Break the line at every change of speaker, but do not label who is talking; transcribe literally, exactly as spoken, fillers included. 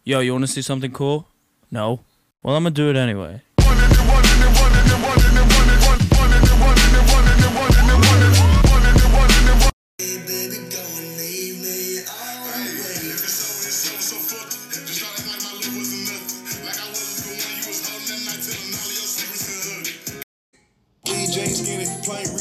Yo, you want to see something cool? No? Well, I'm gonna do it anyway.
D J Skinny playing